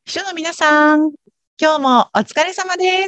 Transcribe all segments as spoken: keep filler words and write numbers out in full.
秘書の皆さん、今日もお疲れ様です。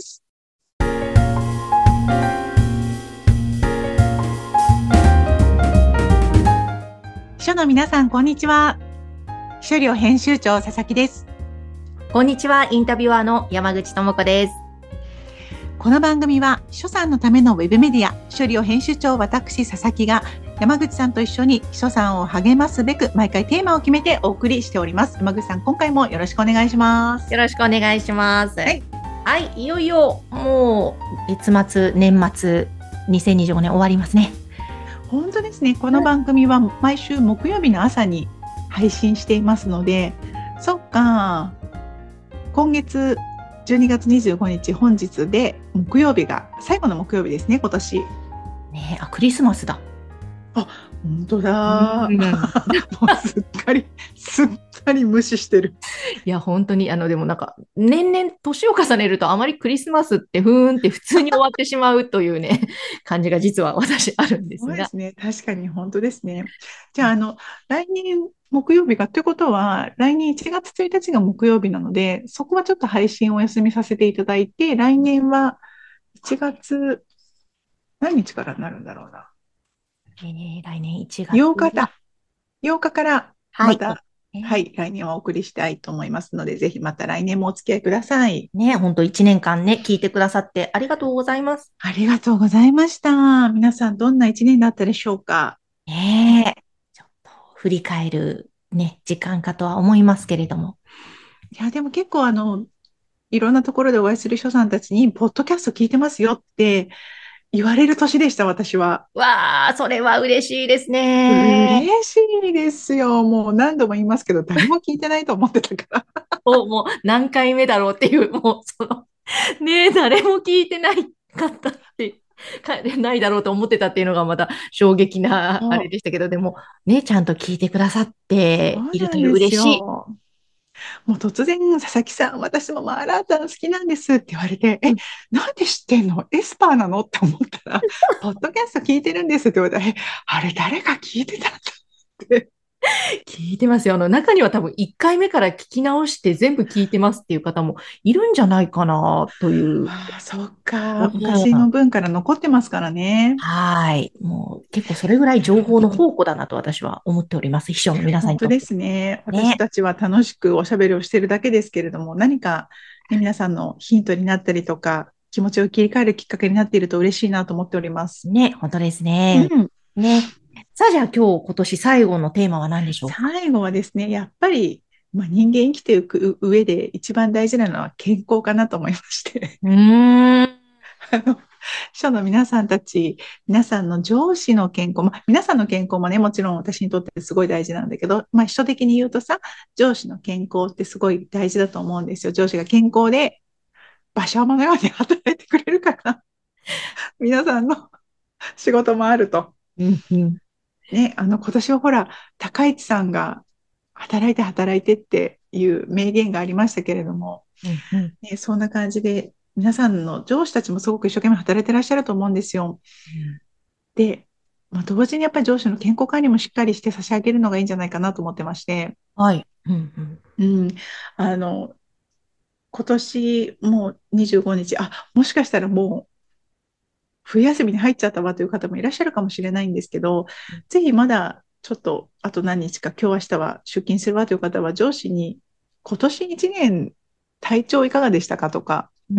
秘書の皆さん、こんにちは。秘書寮編集長佐々木です。 こんにちは。インタビュアーの山口智子です。 この番組は秘書さんのためのウェブメディア、秘書寮編集長私佐々木が山口さんと一緒に秘書さんを励ますべく毎回テーマを決めてお送りしております。山口さん、今回もよろしくお願いします。 よろしくお願いします。 はい、 はい、いよいよもう月末年末にせんにじゅうごねん終わりますね。 本当ですね。この番組は毎週木曜日の朝に配信していますので、そっか、今月じゅうにがつにじゅうごにち、本日で木曜日が最後の木曜日ですね、今年。 ね、あ、クリスマスだ。 あ、本当だ。 うん、もうすっかり、すっかり無視してる。 いや、本当に、あの、でもなんか、年々年を重ねるとあまりクリスマスってふーんって普通に終わってしまうというね、感じが実は私あるんですが。 そうですね。確かに本当ですね。じゃあ、あの、来年木曜日がということは、来年いちがつついたちが木曜日なので、そこはちょっと配信をお休みさせていただいて、来年はいちがつ、何日からになるんだろうな。 えー、来年いちがつ。 ようかだ。ようかからはい。 また、 えーはい、来年はお送りしたいと思いますので、ぜひまた来年もお付き合いください。 ね、本当いちねんかんね、聞いてくださってありがとうございます。 ありがとうございました。皆さん、どんな一年だったでしょうか。 ねえ、ちょっと振り返るね、時間かとは思いますけれども。 いや、でも結構あの、いろんなところでお会いする秘書さんたちに、ポッドキャスト聞いてますよって言われる年でした、私は。 わあ、それは嬉しいですね。 嬉しいですよ。もう何度も言いますけど、誰も聞いてないと思ってたから。 お、もう何回目だろうっていう、もうその、ねえ、誰も聞いてないかったって、かないだろうと思ってたっていうのがまた衝撃なあそう、 れでしたけど、でも、ね、ちゃんと聞いてくださってそういるというなんです嬉しい。 よ。もう突然、佐々木さん、私もマーラータン好きなんですって言われて、え、なんで知ってんの？エスパーなのって思ったら、ポッドキャスト聞いてるんですって言われたら、え、あれ誰か聞いてたんだって。 聞いてますよ。あの、中には多分いっかいめから聞き直して全部聞いてますっていう方もいるんじゃないかなという。 ああ、そっか。昔のうん、 文から残ってますからね。 はい。もう結構それぐらいなる情報のほど。 宝庫だなと私は思っております。秘書の皆さんにとって。 本当ですね。私ね。 たちは楽しくおしゃべりをしているだけですけれども、何か、ね、皆さんのヒントになったりとか、気持ちを切り替えるきっかけになっていると嬉しいなと思っております。 ね。本当ですね。 うん。 ね。さあじゃあ今日今年最後のテーマは何でしょうか？ 最後はですね、やっぱり、まあ、人間生きていく上で一番大事なのは健康かなと思いまして、 うーん。 あの、秘書の皆さんたち、皆さんの上司の健康、まあ、皆さんの健康もね、もちろん私にとってすごい大事なんだけど、まあ、秘書的に言うとさ、上司の健康ってすごい大事だと思うんですよ。上司が健康で馬車馬のように働いてくれるから、皆さんの仕事もあると。 うんうん。 ね、あの、今年はほら、高市さんが働いて働いてっていう名言がありましたけれども、 うんうん。 ね、そんな感じで、皆さんの上司たちもすごく一生懸命働いてらっしゃると思うんですよ。で、まあ、同時にやっぱり上司の健康管理もしっかりして差し上げるのがいいんじゃないかなと思ってまして、 はい。うんうん。 うん、あの、今年もうにじゅうごにち、あ、もしかしたらもう冬休みに入っちゃったわという方もいらっしゃるかもしれないんですけど、ぜひまだちょっとあと何日か今日明日は出勤するわという方は上司に今年いちねん体調いかがでしたかとか、 うん。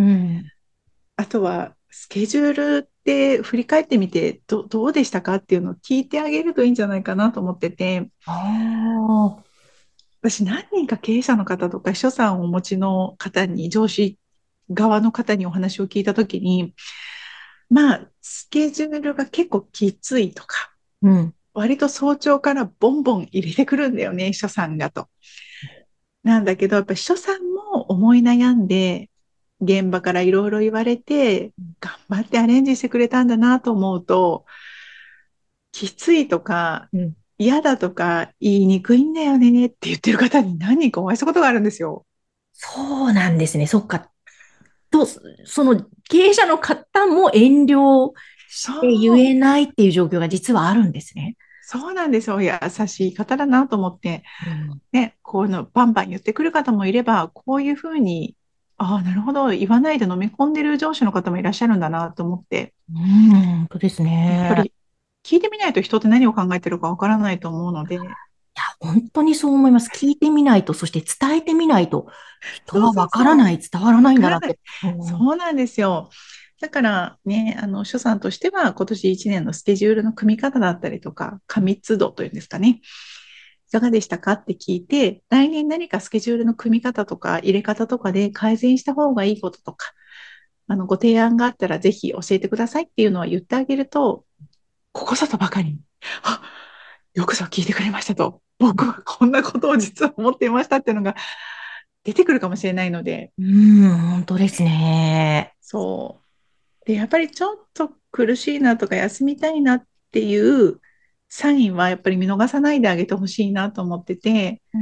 あとはスケジュールって振り返ってみてど、どうでしたかっていうのを聞いてあげるといいんじゃないかなと思ってて、 ああ。 私何人か経営者の方とか秘書さんをお持ちの方に、上司側の方にお話を聞いたときに、まあ、スケジュールが結構きついとか、 うん。 割と早朝からボンボン入れてくるんだよね、秘書さんがと。なんだけど、やっぱ秘書さんも思い悩んで、現場からいろいろ言われて、頑張ってアレンジしてくれたんだなと思うと、きついとか、 うん。 嫌だとか言いにくいんだよねって言ってる方に何人かお会いしたことがあるんですよ。 そうなんですね。そっか。と、その経営者の方も遠慮しそて言う。 えないっていう状況が実はあるんですね。 そうなんですよ。優しい方だなと思って、 うん、 ね、こういうのバンバン言ってくる方もいれば、こういうふうに、ああ、なるほど、言わないで飲み込んでる上司の方もいらっしゃるんだなと思って、 うん、本当ですね。 やっぱり聞いてみないと人って何を考えてるかわからないと思うので、 いや、本当にそう思います。聞いてみないと、そして伝えてみないと、人そうはそうそう、 わからない、伝わらわないんからない。 だなって。うん、 そうなんですよ。だからね、あの、所さんとしては今年いちねんのスケジュールの組み方だったりとか、過密度というんですかね。いかがでしたかって聞いて、来年何かスケジュールの組み方とか入れ方とかで改善した方がいいこととか、あの、ご提案があったらぜひ教えてくださいっていうのは言ってあげると、ここぞとばかりに、あ、よくぞ聞いてくれましたと、僕はこんなことを実は思っていましたっていうのが出てくるかもしれないので、 うん、本当ですね。 そう。で、やっぱりちょっと苦しいなとか休みたいなっていうサインはやっぱり見逃さないであげてほしいなと思ってて、 うん、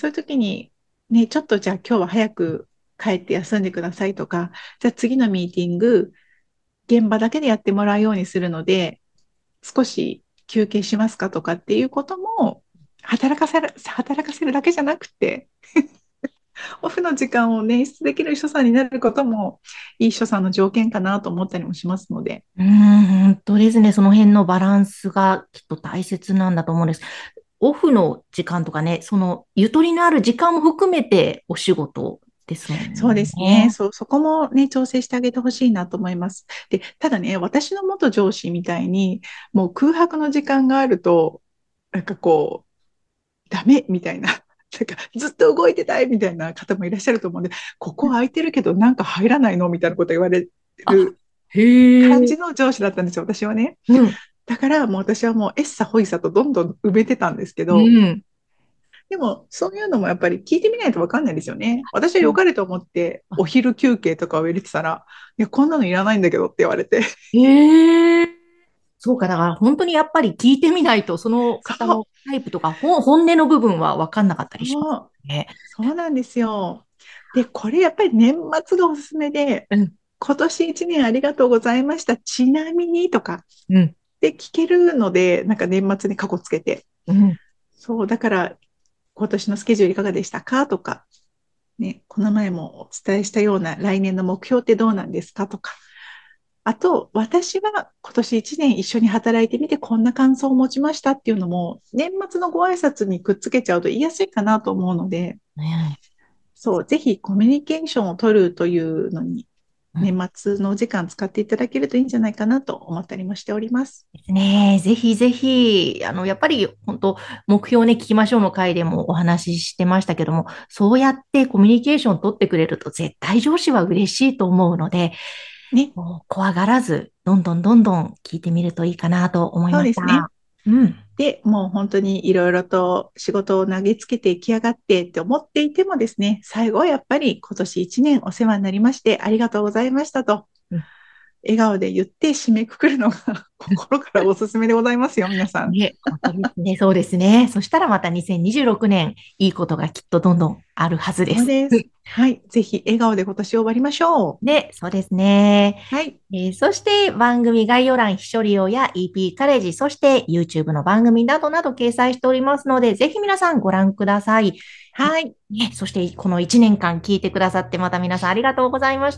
そういう時に、ね、ちょっとじゃあ今日は早く帰って休んでくださいとか、じゃあ次のミーティング、現場だけでやってもらうようにするので、少し休憩しますかとかっていうことも、働かせる、働かせるだけじゃなくて、オフの時間を捻出できる秘書さんになることも、いい秘書さんの条件かなと思ったりもしますので。 うん、本当ですね。その辺のバランスがきっと大切なんだと思うんです。オフの時間とかね、そのゆとりのある時間も含めてお仕事ですもそうでんすね。 ね。 そ、そこもね、調整してあげてほしいなと思います。で、ただね、私の元上司みたいに、もう空白の時間があると、なんかこう、ダメみたいな、なんかずっと動いてたいみたいな方もいらっしゃると思うんで、ここ空いてるけどなんか入らないのみたいなこと言われあ、 るへえ。 感じの上司だったんですよ、私はね。 うん、 だからもう私はもうエッサホイサとどんどん埋めてたんですけうど、 ん。 でもそういうのもやっぱり聞いてみないと分かんないですよね。私は良かれと思ってあ、 お昼休憩とかを入れてたら、いや、こんなのいらないんだけどって言われて、 へえ。そうか、だから本当にやっぱり聞いてみないと、そのそ方のう、 タイプとか、ほ本音の部分は分かんなかったりしますそう、 ね。 そうなんですよ。で、これやっぱり年末がおすすめで、 うん、 今年一年ありがとうございました。ちなみにとかうん、 で聞けるので、なんか年末に過去つけて。 うん。 そう、だから今年のスケジュールいかがでしたかとか、ね、この前もお伝えしたような来年の目標ってどうなんですかとか。あと、私は今年一年一緒に働いてみてこんな感想を持ちましたっていうのも、年末のご挨拶にくっつけちゃうと言いやすいかなと思うので、 ねそう、ぜひコミュニケーションを取るというのに、 え、うん、 年末のお時間使っていただけるといいんじゃないかなと思ったりもしております。 ですね。ぜひぜひ、あの、やっぱり本当、目標をね、聞きましょうの回でもお話ししてましたけども、そうやってコミュニケーションを取ってくれると絶対上司は嬉しいと思うので、 ね、 もう怖がらず、どんどんどんどん聞いてみるといいかなと思いそうですね。 ました。うん。 で、もう本当にいろいろと仕事を投げつけてきやがってって思っていてもですね、最後はやっぱり今年一年お世話になりましてありがとうございましたと、 うん。 笑顔で言って締めくくるのが心からおすすめでございますよ、皆さん。 ね、本当ですね。そうですね。そしたらまたにせんにじゅうろくねん、いいことがきっとどんどんあるはずです。 そうです。はい。ぜひ笑顔で今年終わりましょう。 で、そうですね。 はい。 えーそして番組概要欄、秘書利用や イーピー カレッジ、そして YouTube の番組などなど掲載しておりますので、ぜひ皆さんご覧ください。 はい。 ね、そしてこのいちねんかん聞いてくださってまた皆さんありがとうございました。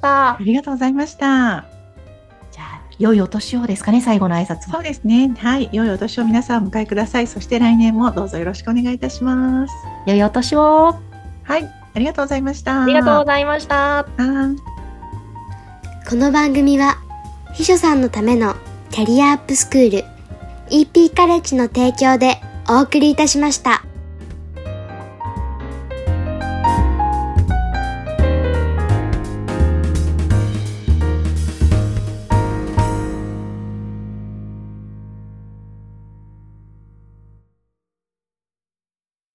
ありがとうございました。 じゃあ、良いお年をですかね、最後の挨拶そうは。 ですね。はい。良いお年を皆さんお迎えください。そして来年もどうぞよろしくお願いいたします。 良いお年を。あはい。ありがとうございました。 りがとうございました。 あーこの番組は秘書さんのためのキャリアアップスクール イーピー カレッジの提供でお送りいたしました。